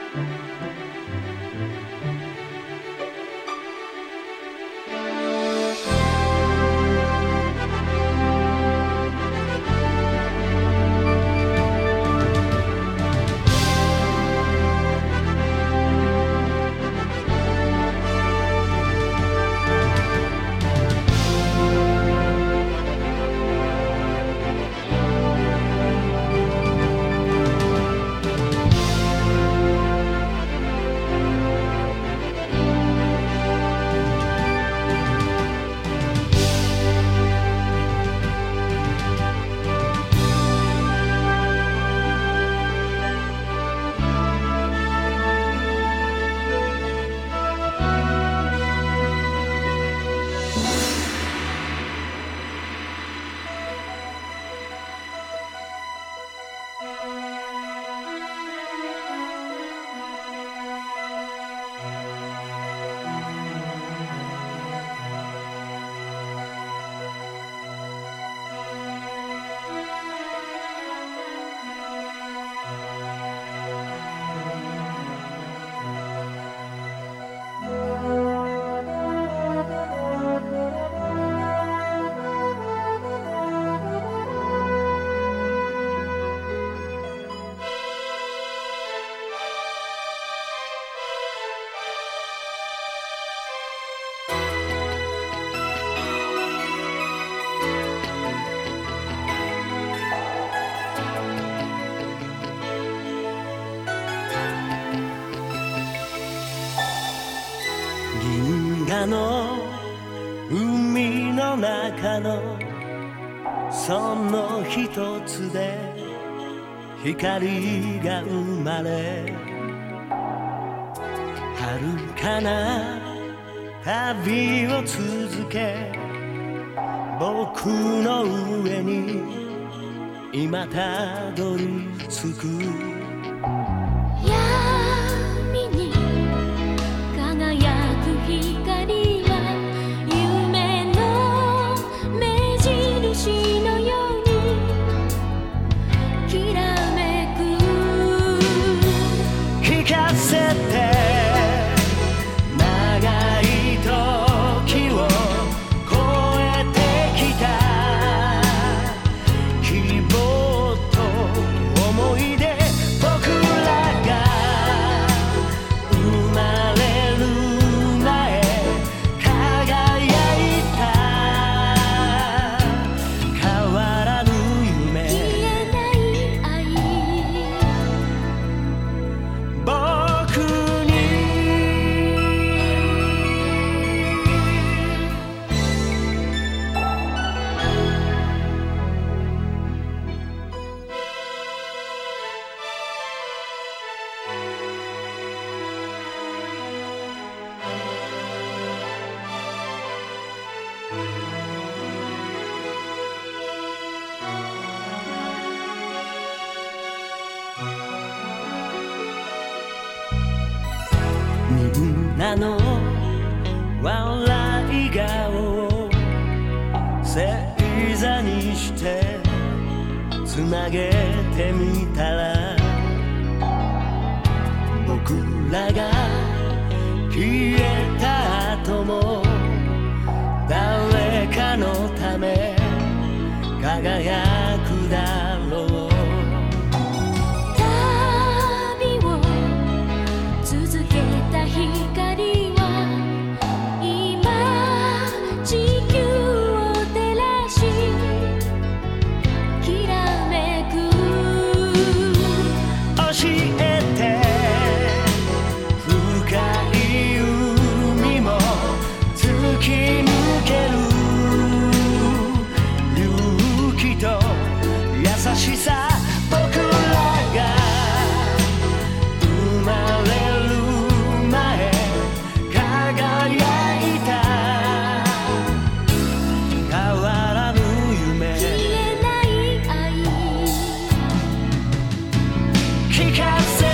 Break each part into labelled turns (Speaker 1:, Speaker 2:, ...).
Speaker 1: 銀河の海の中のその一つで光が生まれ、遥かな旅を続け、僕の上に今たどり着く。
Speaker 2: 闇に輝く光は夢の目印のようにきらめく。
Speaker 1: 聞かせて長い時を越えてきた希望と思い出、僕らが生まれる前輝いた変わらぬ夢、
Speaker 2: 消えない愛、
Speaker 1: 僕にみんなの笑い顔を星座にしてつなげてみたら、僕らが消えた後も誰かのため輝くだろう。
Speaker 2: 旅を続けた光は今地球を照らしきらめく。
Speaker 1: 教えて深い海も突き抜ける勇気と優しさ、僕らが生まれる前輝いた変わらぬ夢、
Speaker 2: 消えない愛、
Speaker 1: 聞かせ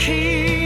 Speaker 1: 君